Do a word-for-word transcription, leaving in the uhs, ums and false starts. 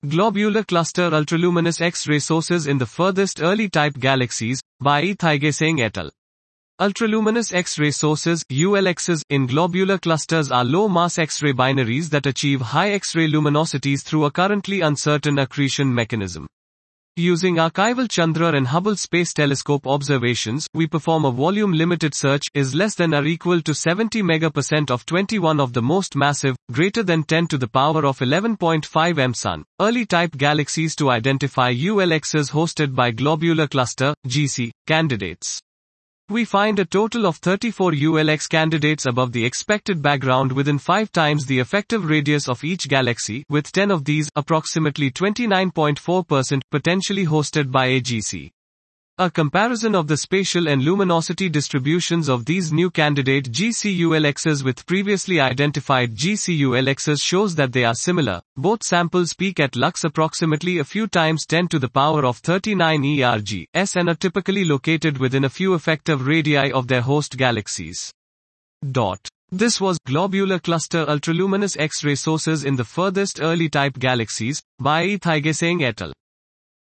Globular cluster ultraluminous X-ray sources in the furthest early type galaxies, by E. Thaigesang et al. Ultraluminous X-ray sources, U L Xs, in globular clusters are low-mass X-ray binaries that achieve high X-ray luminosities through a currently uncertain accretion mechanism. Using archival Chandra and Hubble Space Telescope observations, we perform a volume-limited search, is less than or equal to seventy megapercent of twenty-one of the most massive, greater than ten to the power of eleven point five M Sun, early-type galaxies to identify U L Xs hosted by globular cluster, G C, candidates. We find a total of thirty-four U L X candidates above the expected background within five times the effective radius of each galaxy, with ten of these, approximately twenty-nine point four percent, potentially hosted by a G C. A comparison of the spatial and luminosity distributions of these new candidate G C U L Xs with previously identified G C U L Xs shows that they are similar. Both samples peak at lux approximately a few times ten to the power of thirty-nine E R G s and are typically located within a few effective radii of their host galaxies. Dot. This was Globular Cluster Ultraluminous X-ray Sources in the Furthest Early Type Galaxies, by E. Thaigesang et al.